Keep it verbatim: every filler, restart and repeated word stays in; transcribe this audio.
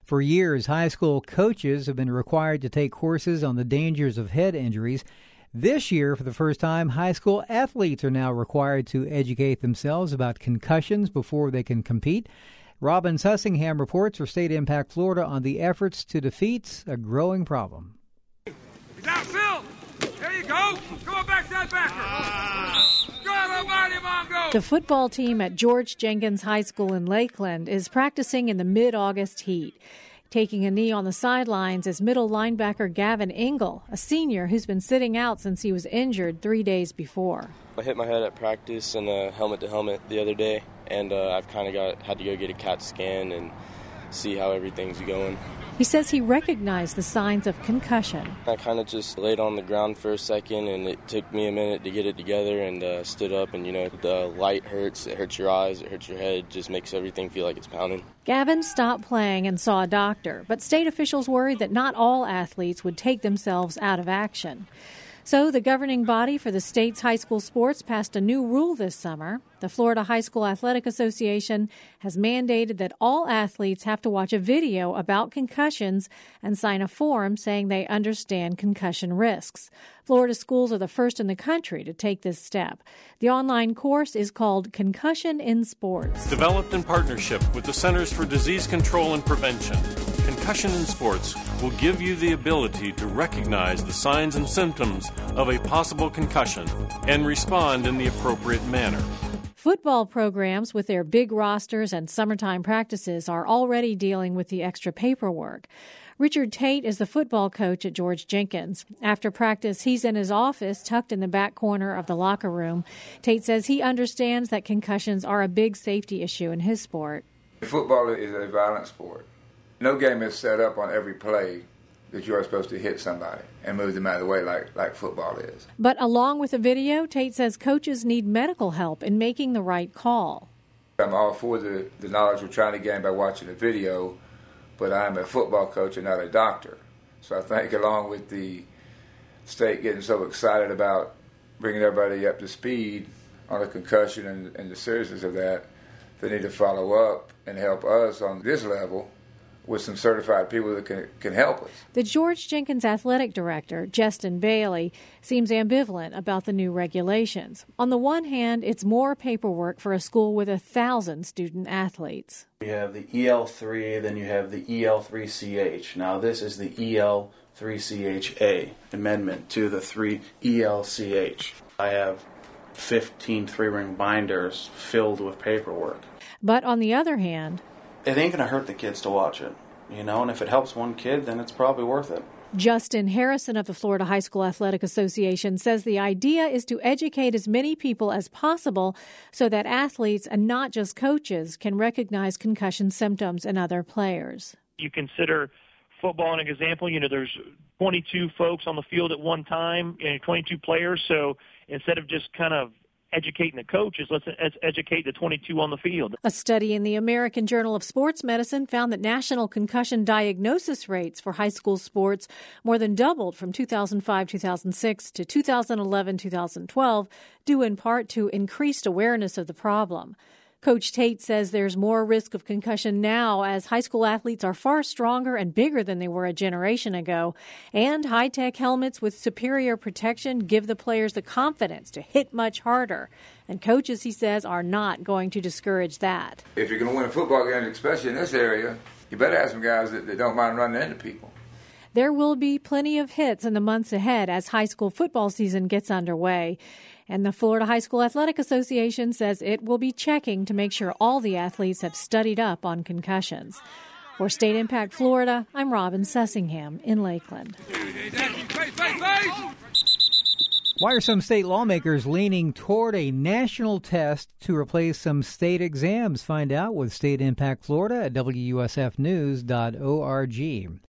For years, high school coaches have been required to take courses on the dangers of head injuries. This year, for the first time, high school athletes are now required to educate themselves about concussions before they can compete. Robin Sussingham reports for State Impact Florida on the efforts to defeat a growing problem. He's out, Phil! There you go! Come on back, that backer! God almighty, Mongo! The football team at George Jenkins High School in Lakeland is practicing in the mid-August heat. Taking a knee on the sidelines is middle linebacker Gavin Engel, a senior who's been sitting out since he was injured three days before. I hit my head at practice and uh, helmet-to-helmet the other day, and uh, I've kind of got had to go get a CAT scan and see how everything's going. He says he recognized the signs of concussion. I kind of just laid on the ground for a second, and it took me a minute to get it together and uh, stood up. And, you know, the light hurts, it hurts your eyes, it hurts your head, it just makes everything feel like it's pounding. Gavin stopped playing and saw a doctor, but state officials worried that not all athletes would take themselves out of action. So the governing body for the state's high school sports passed a new rule this summer. The Florida High School Athletic Association has mandated that all athletes have to watch a video about concussions and sign a form saying they understand concussion risks. Florida schools are the first in the country to take this step. The online course is called Concussion in Sports. Developed in partnership with the Centers for Disease Control and Prevention, Concussion in Sports will give you the ability to recognize the signs and symptoms of a possible concussion and respond in the appropriate manner. Football programs with their big rosters and summertime practices are already dealing with the extra paperwork. Richard Tate is the football coach at George Jenkins. After practice, he's in his office tucked in the back corner of the locker room. Tate says he understands that concussions are a big safety issue in his sport. Football is a violent sport. No game is set up on every play that you are supposed to hit somebody and move them out of the way like, like football is. But along with the video, Tate says coaches need medical help in making the right call. I'm all for the, the knowledge we're trying to gain by watching the video, but I'm a football coach and not a doctor. So I think along with the state getting so excited about bringing everybody up to speed on the concussion and, and the seriousness of that, they need to follow up and help us on this level with some certified people that can, can help us. The George Jenkins athletic director, Justin Bailey, seems ambivalent about the new regulations. On the one hand, it's more paperwork for a school with a thousand student athletes. You have the E L three, then you have the E L three C H. Now this is the E L three C H A amendment to the three E L C H. I have fifteen three-ring binders filled with paperwork. But on the other hand, it ain't going to hurt the kids to watch it, you know, and if it helps one kid, then it's probably worth it. Justin Harrison of the Florida High School Athletic Association says the idea is to educate as many people as possible so that athletes and not just coaches can recognize concussion symptoms in other players. You consider football an example. You know, there's twenty-two folks on the field at one time, you know, twenty-two players. So instead of just kind of educating the coaches, let's educate the twenty-two on the field. A study in the American Journal of Sports Medicine found that national concussion diagnosis rates for high school sports more than doubled from two thousand five to two thousand six to two thousand eleven to two thousand twelve, due in part to increased awareness of the problem. Coach Tate says there's more risk of concussion now as high school athletes are far stronger and bigger than they were a generation ago. And high-tech helmets with superior protection give the players the confidence to hit much harder. And coaches, he says, are not going to discourage that. If you're going to win a football game, especially in this area, you better have some guys that, that don't mind running into people. There will be plenty of hits in the months ahead as high school football season gets underway. And the Florida High School Athletic Association says it will be checking to make sure all the athletes have studied up on concussions. For State Impact Florida, I'm Robin Sussingham in Lakeland. Why are some state lawmakers leaning toward a national test to replace some state exams? Find out with State Impact Florida at W U S F news dot org.